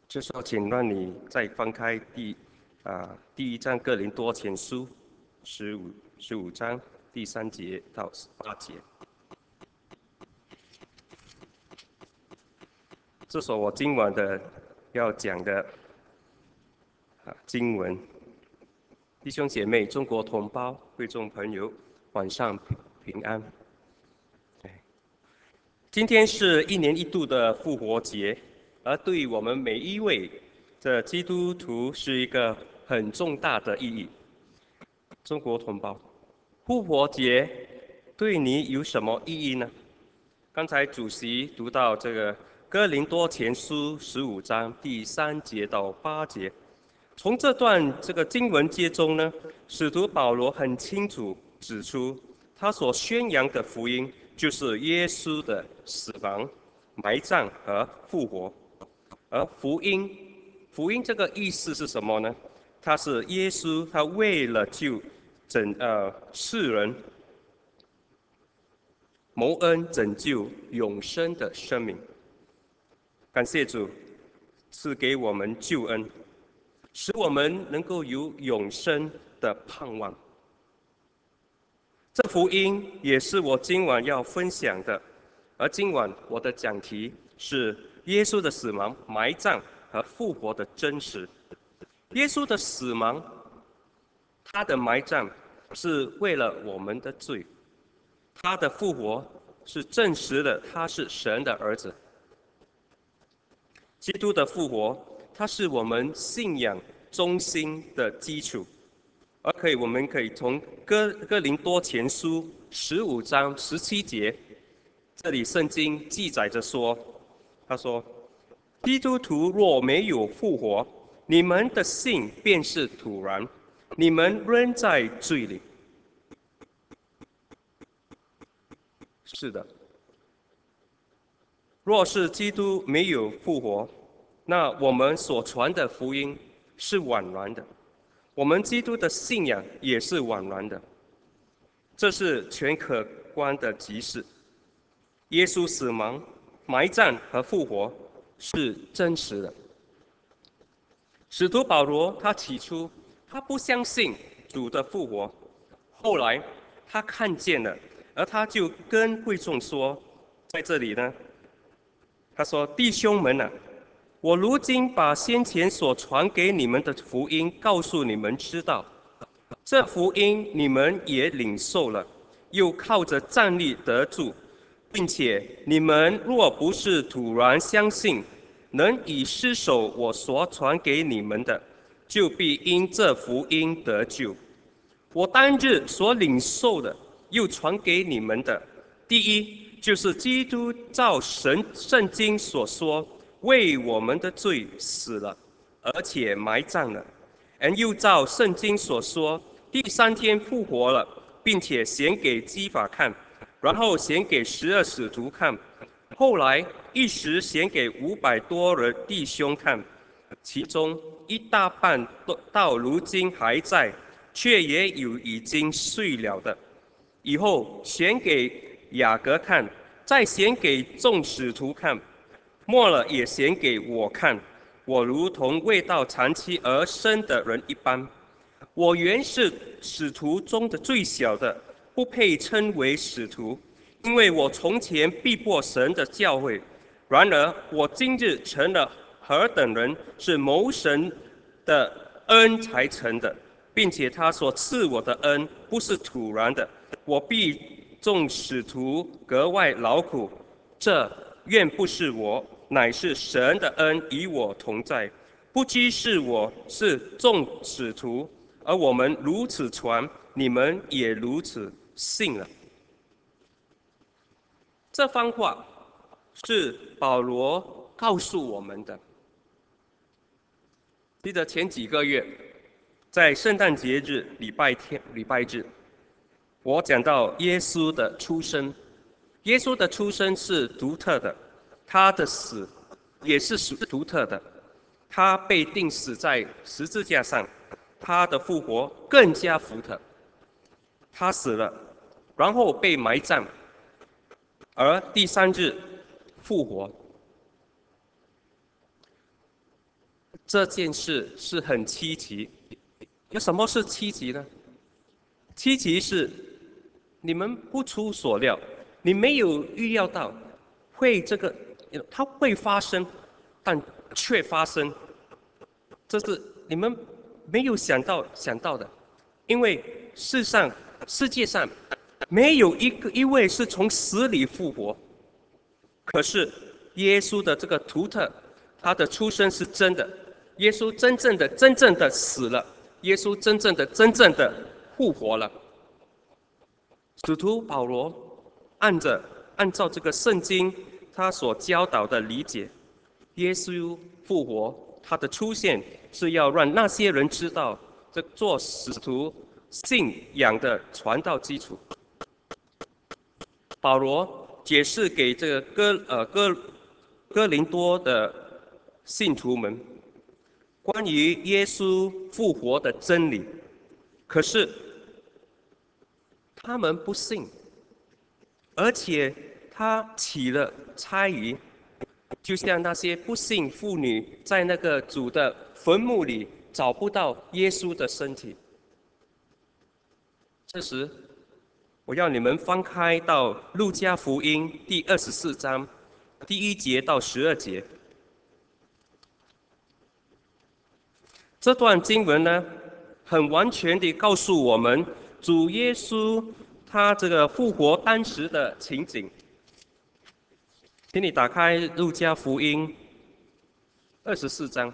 这时候，请让你再翻开第一章哥林多前书十五章第3节到8节。这是我今晚要讲的经文。弟兄姐妹、中国同胞、会众朋友，晚上平安。今天是1年1度的复活节，而对于我们每一位的基督徒是一个很重大的意义。中国同胞，复活节对你有什么意义呢？刚才主席读到这个哥林多前书15章第3节到8节，从这个经文节中呢，使徒保罗很清楚指出，他所宣扬的福音就是耶稣的死亡、埋葬和复活。而福音这个意思是什么呢？它是耶稣他为了救世人蒙恩拯救永生的生命。感谢主赐给我们救恩，使我们能够有永生的盼望。这福音也是我今晚要分享的，而今晚我的讲题是耶稣的死亡、埋葬和复活的真实。耶稣的死亡，他的埋葬是为了我们的罪，他的复活是证实了他是神的儿子。基督的复活，它是我们信仰中心的基础。我们可以从哥林多前书15章17节，这里圣经记载着说，他说：基督徒若没有复活，你们的信便是徒然，你们仍在罪里。是的，若是基督没有复活，那我们所传的福音是枉然的，我们基督的信仰也是枉然的。这是全可观的启示。耶稣死亡、埋葬和复活是真实的。使徒保罗他起初他不相信主的复活，后来他看见了，而他就跟会众说，在这里呢，他说：弟兄们啊，我如今把先前所传给你们的福音告诉你们知道，这福音你们也领受了，又靠着站立得住，并且你们若不是突然相信，能以失守我所传给你们的，就必因这福音得救。我当日所领受的，又传给你们的，第一就是基督照圣经所说，为我们的罪死了，而且埋葬了，又照圣经所说，第3天复活了，并且显给基法看，然后显给12使徒看，后来一时显给500多人弟兄看，其中一大半到如今还在，却也有已经睡了的。以后显给雅各看，再显给众使徒看，末了也显给我看。我如同未到长期而生的人一般。我原是使徒中的最小的，不配称为使徒，因为我从前避过神的教诲。然而我今日成了何等人，是谋神的恩才成的，并且他所赐我的恩不是突然的，我必众使徒格外劳苦。这愿不是我，乃是神的恩与我同在。不知是我，是众使徒，而我们如此传，你们也如此信了。这番话是保罗告诉我们的。记得前几个月，在圣诞节日礼拜日，我讲到耶稣的出生。耶稣的出生是独特的，他的死也是独特的。他被钉死在十字架上，他的复活更加独特。他死了，然后被埋葬，而第3日复活。 这件事是很稀奇。有什么是稀奇呢？稀奇是你们不出所料，你没有预料到会这个，它会发生，但却发生，这是你们没有想到的。因为世界上没有一位是从死里复活，可是耶稣的这个图特，他的出生是真的，耶稣真正的死了，耶稣真正的复活了。使徒保罗按照这个圣经他所教导的理解，耶稣复活，他的出现是要让那些人知道这做使徒信仰的传道基础。保罗解释给这个哥林多的信徒们关于耶稣复活的真理，可是他们不信，而且他起了猜疑，就像那些不信妇女在那个主的坟墓里找不到耶稣的身体。这时，我要你们翻开到路加福音第24章第1节到12节。这段经文呢，很完全地告诉我们主耶稣他这个复活当时的情景。请你打开路加福音24章。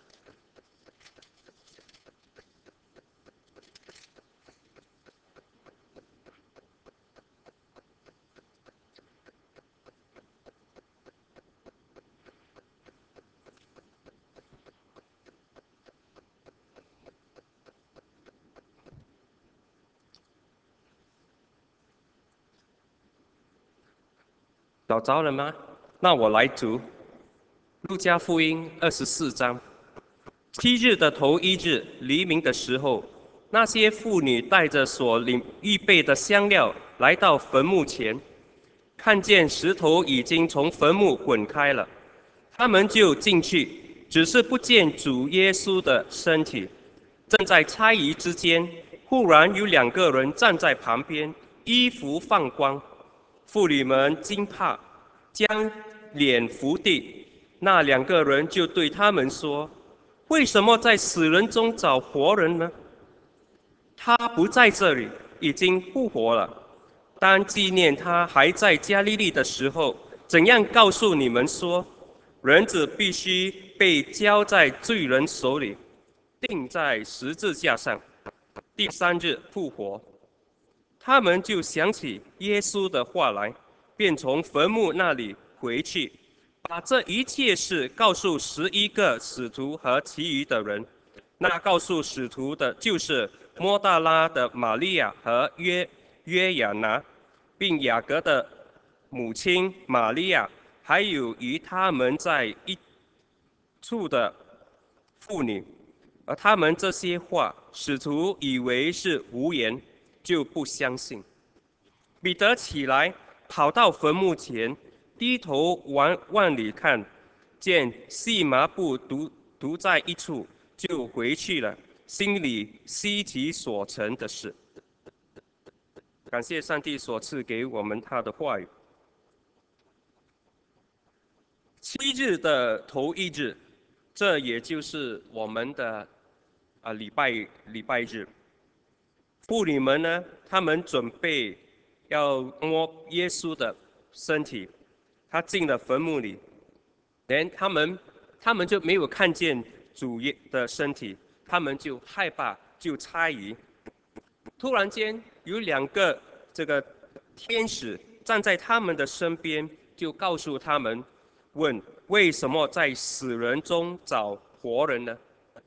找着了吗？那我来读路加福音24章。7日的头1日黎明的时候，那些妇女带着所预备的香料来到坟墓前，看见石头已经从坟墓滚开了，他们就进去，只是不见主耶稣的身体。正在猜疑之间，忽然有2个人站在旁边，衣服放光。妇女们惊怕，将脸伏地。那2个人就对他们说：“为什么在死人中找活人呢？他不在这里，已经复活了。当纪念他还在加利利的时候，怎样告诉你们说，人子必须被交在罪人手里，钉在十字架上，第3日复活。”他们就想起耶稣的话来，便从坟墓那里回去，把这一切事告诉11个使徒和其余的人。那告诉使徒的就是摩大拉的玛利亚和约亚拿，并雅各的母亲玛利亚，还有与他们在一处的妇女。而他们这些话，使徒以为是无言，就不相信。彼得起来，跑到坟墓前，低头往里看，见细麻布独在一处，就回去了，心里稀奇所成的事。感谢上帝所赐给我们他的话语。7日的头1日，这也就是我们的礼拜日。妇女们呢，她们准备要摸耶稣的身体，他进了坟墓里，连他们就没有看见主耶的身体，他们就害怕，就猜疑。突然间有2个这个天使站在他们的身边，就告诉他们，问为什么在死人中找活人呢？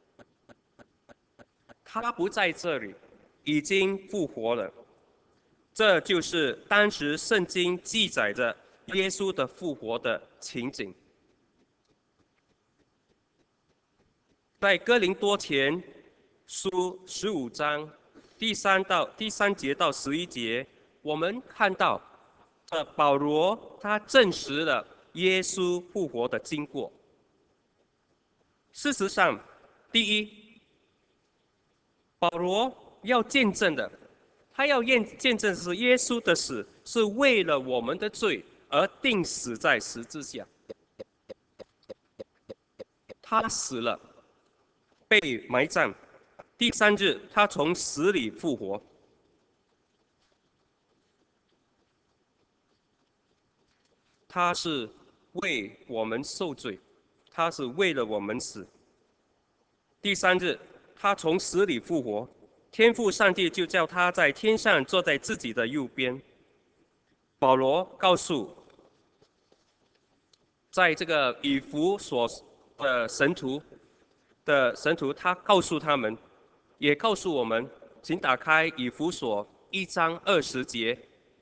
他不在这里，已经复活了。这就是当时圣经记载着耶稣的复活的情景。在哥林多前书15章第3节到11节，我们看到，保罗他证实了耶稣复活的经过。 事实上，第一，保罗要见证的，他要见证是耶稣的死是为了我们的罪而钉死在十字架，他死了，被埋葬，第三日他从死里复活。他是为我们受罪，他是为了我们死。第三日，他从死里复活，天父上帝就叫他在天上坐在自己的右边。保罗告诉，在这个以弗所的神徒，他告诉他们，也告诉我们，请打开以弗所1章20节。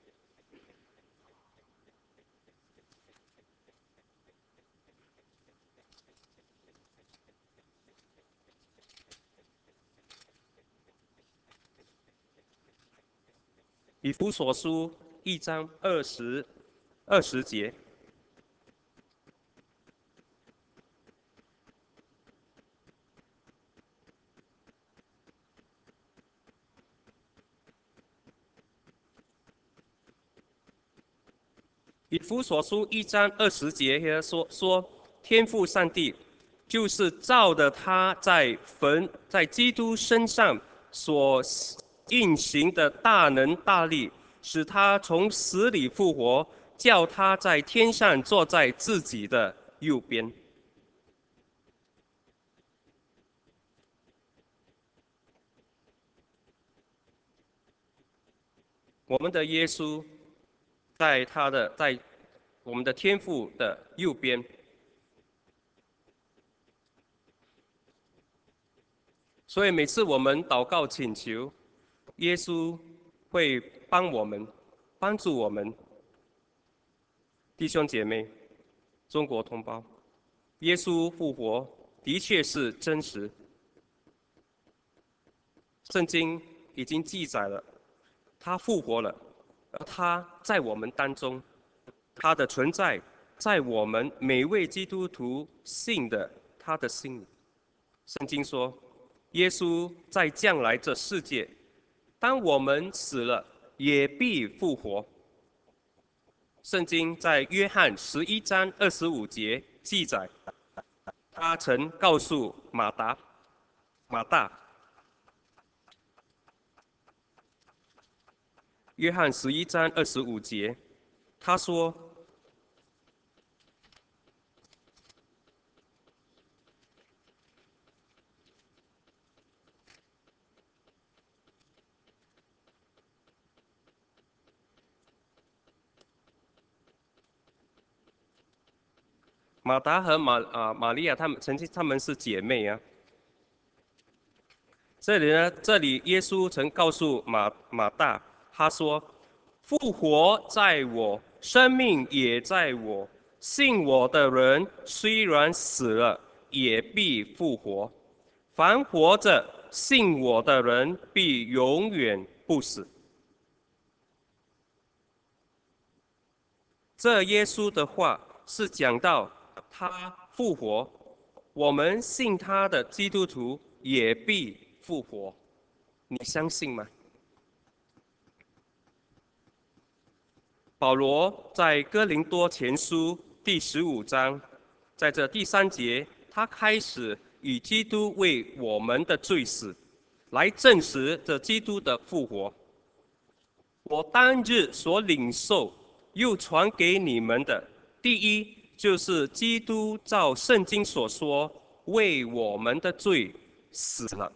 以弗所书1章20节。以弗所书1章20节说，天父上帝就是照着他在基督身上所运行的大能大力，使他从死里复活，叫他在天上坐在自己的右边。我们的耶稣在我们的天父的右边，所以每次我们祷告请求，耶稣会帮助我们，弟兄姐妹，中国同胞，耶稣复活的确是真实，圣经已经记载了，他复活了，而他在我们当中，他的存在在我们每位基督徒信的他的心里。圣经说，耶稣在将来这世界，当我们死了，也必复活。圣经在约翰11章25节记载，他曾告诉马大，约翰11章25节，他说：马达和玛利亚他们是姐妹啊。这里耶稣曾告诉马大，他说：复活在我，生命也在我。信我的人虽然死了，也必复活；凡活着信我的人，必永远不死。这耶稣的话是讲到他复活，我们信他的基督徒也必复活。你相信吗？保罗在哥林多前书第15章，在这第3节，他开始以基督为我们的罪死，来证实这基督的复活。我当日所领受又传给你们的，第一就是基督照圣经所说，为我们的罪死了。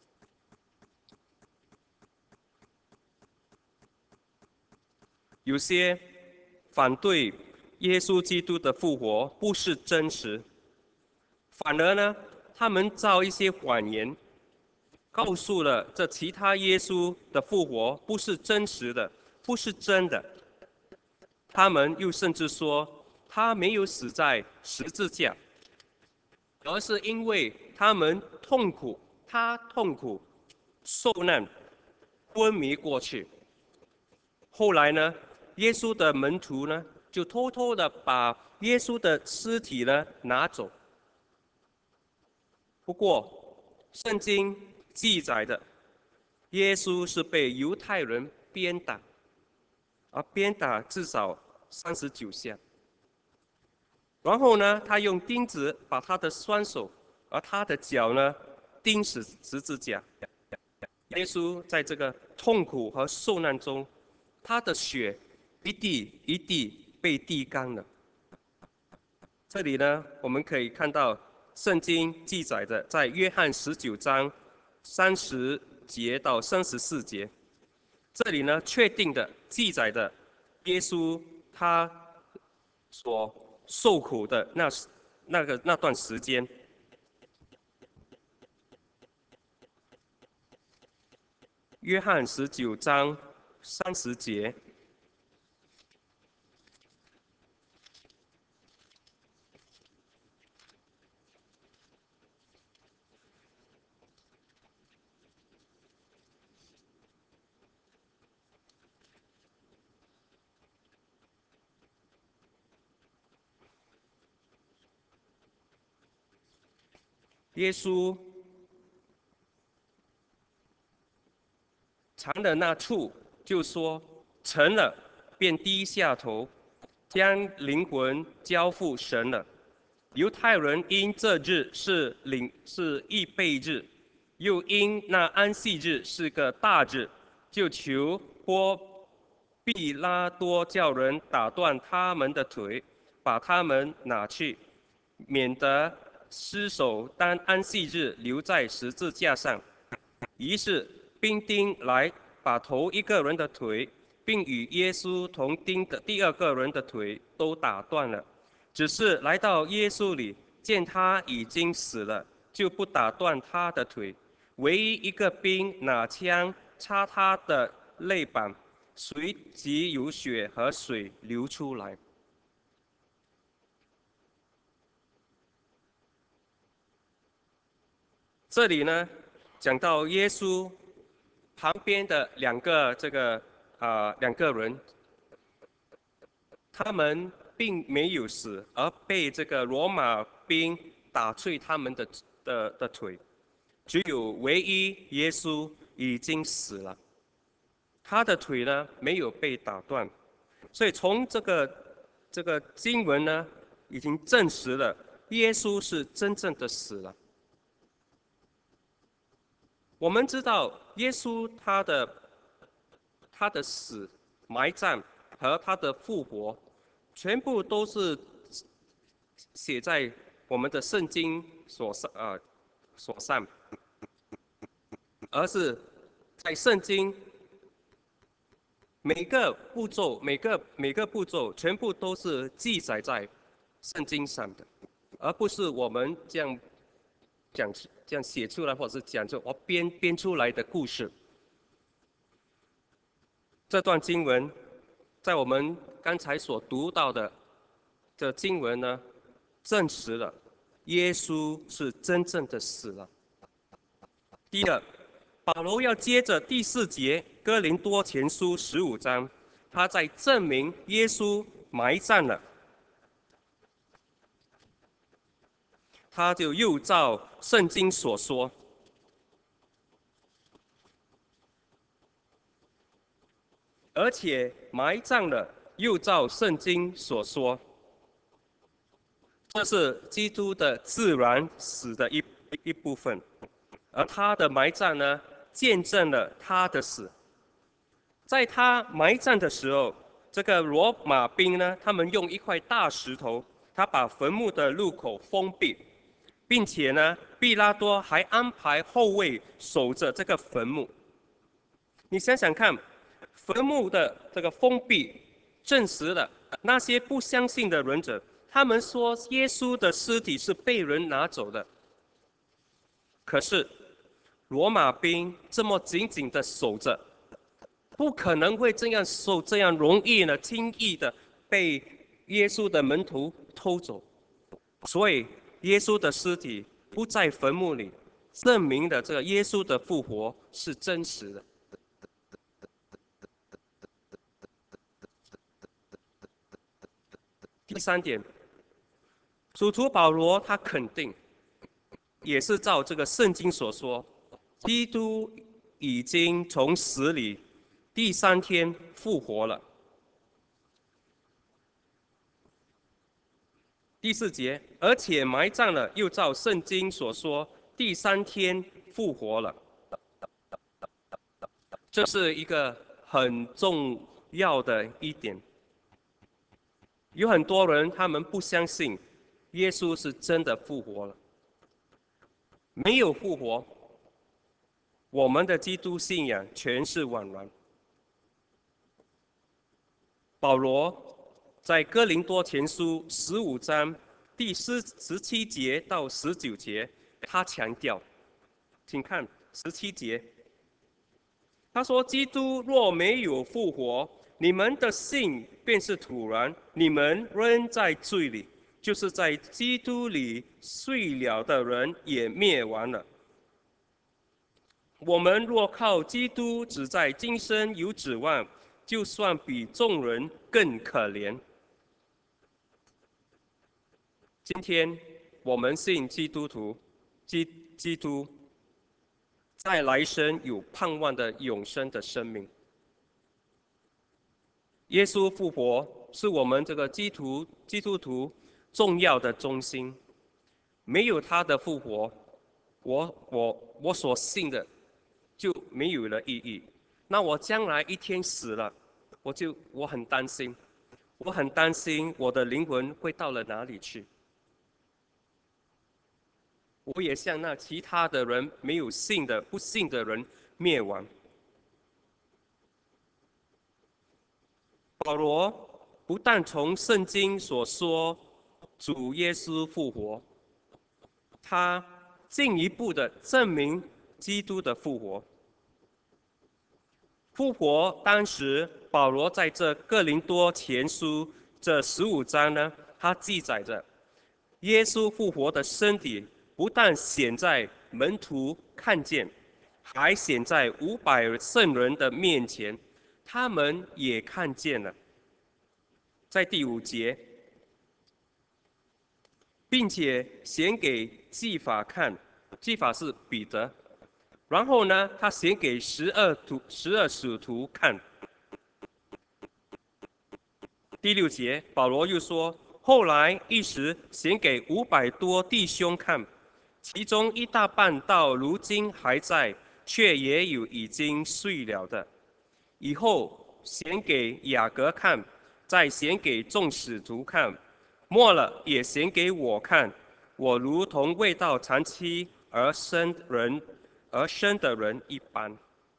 有些反对耶稣基督的复活不是真实，反而呢，他们造一些谎言，告诉了这其他耶稣的复活不是真实的，不是真的。他们又甚至说他没有死在十字架，而是因为他痛苦受难昏迷过去。后来呢，耶稣的门徒呢就偷偷的把耶稣的尸体呢拿走。 不过，圣经记载的耶稣是被犹太人鞭打，而鞭打至少39下。然后呢，他用钉子把他的双手，而他的脚呢，钉死十字架。耶稣在这个痛苦和受难中，他的血一滴一滴被滴干了。这里呢，我们可以看到圣经记载的，在约翰19章30节到34节，这里呢确定的记载的耶稣他所受苦的那段时间。约翰19章30节，耶稣尝的那处就说成了，便低下头，将灵魂交付神了。犹太人因这日是预备日，又因那安息日是个大日，就求毕拉多叫人打断他们的腿，把他们拿去，免得尸首当安息日留在十字架上。于是兵丁来把头一个人的腿，并与耶稣同钉的第二个人的腿都打断了。只是来到耶稣里，见他已经死了，就不打断他的腿。唯一一个兵拿枪插他的肋膀，随即有血和水流出来。这里呢，讲到耶稣旁边的两个人，他们并没有死，而被这个罗马兵打碎他们的腿。只有唯一耶稣已经死了，他的腿呢没有被打断。所以从这个经文呢，已经证实了耶稣是真正的死了。我们知道耶稣他的死、埋葬和他的复活，全部都是写在我们的圣经所上，而是在圣经每个步骤、每个步骤，全部都是记载在圣经上的，而不是我们讲这样写出来，或者是讲我编出来的故事。这段经文，在我们刚才所读到的经文呢，证实了耶稣是真正的死了。第二，保罗要接着第4节哥林多前书15章，他在证明耶稣埋葬了，他就又照圣经所说，而且埋葬了，又照圣经所说。这是基督的自然死的一部分，而他的埋葬呢，见证了他的死。在他埋葬的时候，这个罗马兵呢，他们用一块大石头，他把坟墓的入口封闭，并且呢，毕拉多还安排后卫守着这个坟墓。你想想看，坟墓的这个封闭，证实了那些不相信的人者，他们说耶稣的尸体是被人拿走的。可是罗马兵这么紧紧的守着，不可能会这样守，这样容易呢，轻易的被耶稣的门徒偷走。所以耶稣的尸体不在坟墓里，证明了这个耶稣的复活是真实的。第3点，使徒保罗他肯定也是照这个圣经所说，基督已经从死里第三天复活了。第4节，而且埋葬了，又照圣经所说，第三天复活了。这是一个很重要的一点。有很多人他们不相信耶稣是真的复活了，没有复活，我们的基督信仰全是枉然。保罗在哥林多前书15章第17节到19节，他强调，请看17节，他说：基督若没有复活，你们的信便是徒然，你们仍在罪里，就是在基督里睡了的人也灭亡了。我们若靠基督只在今生有指望，就算比众人更可怜。今天我们信基督徒，基督在来生有盼望的永生的生命。耶稣复活是我们这个基督徒重要的中心。没有他的复活，我所信的就没有了意义。那我将来一天死了，我很担心，我很担心我的灵魂会到了哪里去。我也像那其他的人没有信的不信的人灭亡。保罗不但从圣经所说主耶稣复活，他进一步的证明基督的复活。复活，当时保罗在这哥林多前书这15章呢，他记载着耶稣复活的身体不但显在门徒看见，还显在500圣人的面前，他们也看见了。在第5节，并且显给祭法看，祭法是彼得。然后呢，他显给12使徒看。第6节，保罗又说：后来一时显给500多弟兄看，其中一大半到如今还在，却也有已经睡了的。以后显给雅各看，再显给众使徒看，末了也显给我看。我如同未到长期而生的人一般。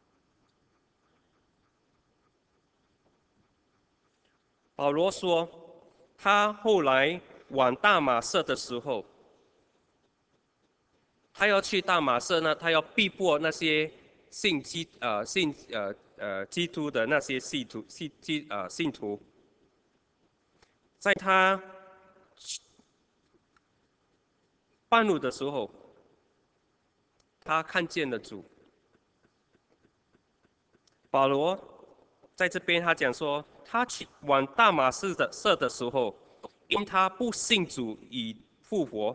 保罗说，他后来往大马色的时候，他要去大马色呢，他要逼迫那些信基督的那些信徒，在他半路的时候，他看见了主。保罗在这边他讲说，他去往大马色的时候，因他不信主已复活，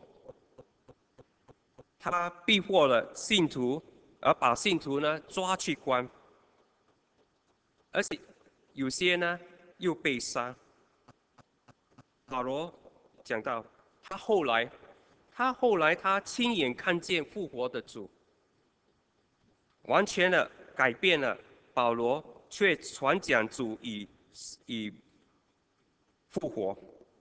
他逼迫了信徒，而把信徒呢抓去关，而且有些呢又被杀。保罗讲到，他后来亲眼看见复活的主，完全的改变了保罗，却传讲主已复活。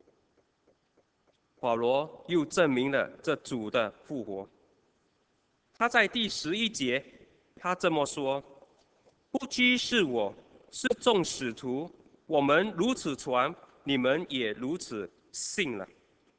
保罗又证明了这主的复活。他在第11节，他这么说：不拘是我，是众使徒，我们如此传，你们也如此信了。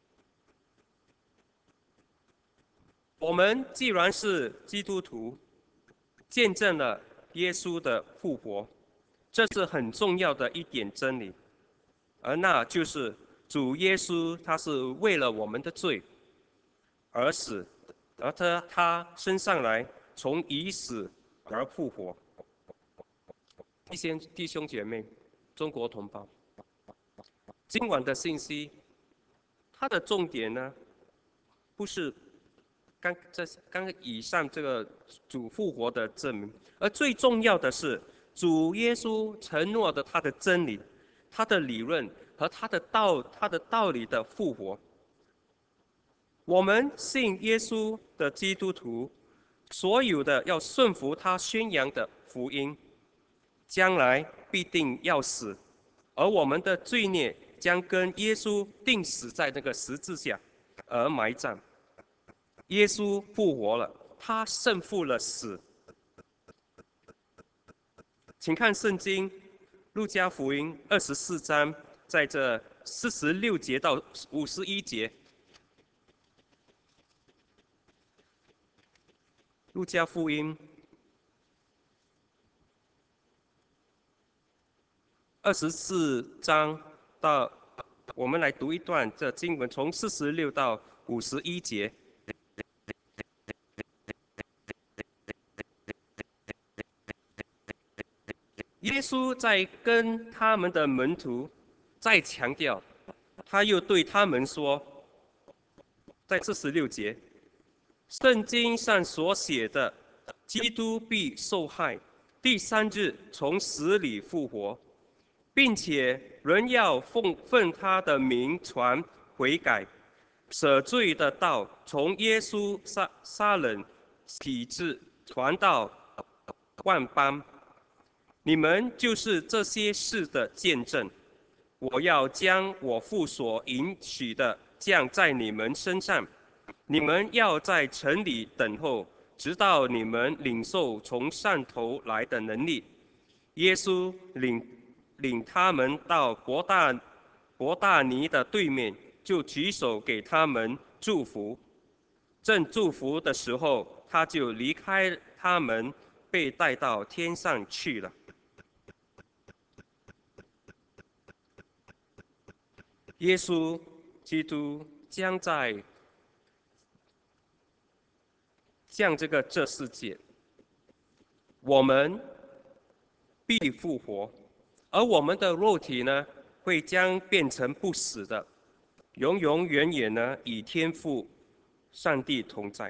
我们既然是基督徒，见证了耶稣的复活，这是很重要的一点真理，而那就是主耶稣他是为了我们的罪而死，而他升上来，从已死而复活。弟兄姐妹，中国同胞，今晚的信息，它的重点呢，不是刚以上这个主复活的证明，而最重要的是，主耶稣承诺的他的真理、他的理论和他的道理的复活。我们信耶稣的基督徒，所有的要顺服他宣扬的福音，将来必定要死，而我们的罪孽将跟耶稣钉死在那个十字架而埋葬。耶稣复活了，他胜负了死。请看圣经路加福音24章，在这46节到51节。路加福音24章到，我们来读一段这经文，从46到51节。耶稣在跟他们的门徒再强调，他又对他们说，在46节，圣经上所写的，基督必受害，第三日从死里复活，并且人要奉他的名传悔改，赦罪的道从耶稣撒冷起至传到万邦。你们就是这些事的见证。我要将我父所允许的降在你们身上，你们要在城里等候，直到你们领受从上头来的能力。耶稣领他们到伯大尼的对面，就举手给他们祝福。正祝福的时候，他就离开他们，被带到天上去了。耶稣基督将降这世界，我们必复活，而我们的肉体呢，将变成不死的，永永远远呢与天父上帝同在。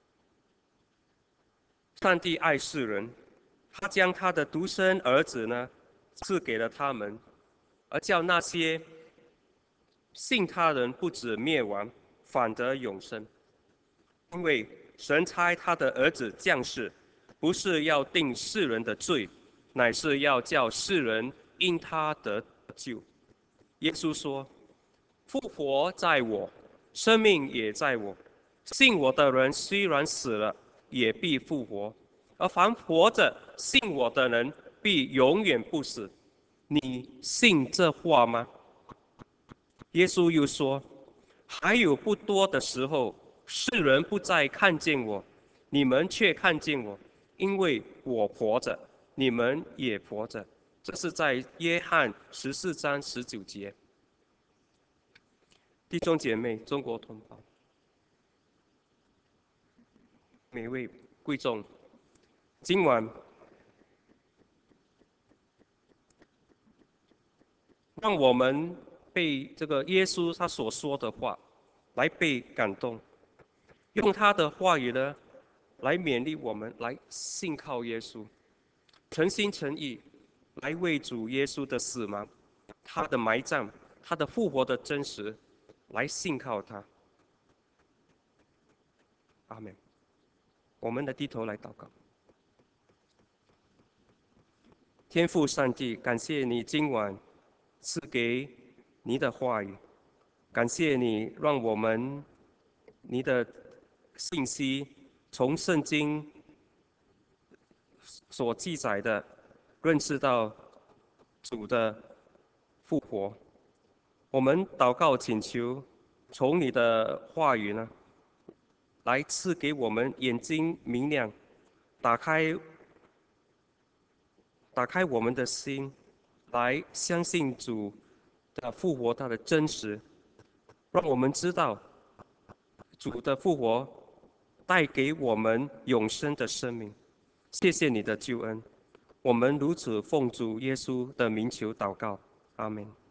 上帝爱世人，他将他的独生儿子呢赐给了他们，而叫那些信他人不止灭亡，反得永生。因为神差他的儿子降世，不是要定世人的罪，乃是要叫世人因他得救。耶稣说：复活在我，生命也在我。信我的人虽然死了，也必复活；而凡活着信我的人，必永远不死。你信这话吗？耶稣又说：还有不多的时候，世人不再看见我，你们却看见我，因为我活着，你们也活着。这是在约翰14章19节。弟兄姐妹，中国同胞，每位贵重，今晚让我们被这个耶稣他所说的话来被感动，用他的话语呢来勉励我们，来信靠耶稣，诚心诚意来为主耶稣的死亡、他的埋葬、他的复活的真实来信靠他。阿门。我们的低头来祷告。天父上帝，感谢你今晚赐给你的话语，感谢你让我们你的信息从圣经所记载的认识到主的复活。我们祷告请求，从你的话语呢，来赐给我们眼睛明亮，打开我们的心，来相信主的复活它的真实，让我们知道主的复活带给我们永生的生命。谢谢你的救恩，我们如此奉主耶稣的名求祷告，阿门。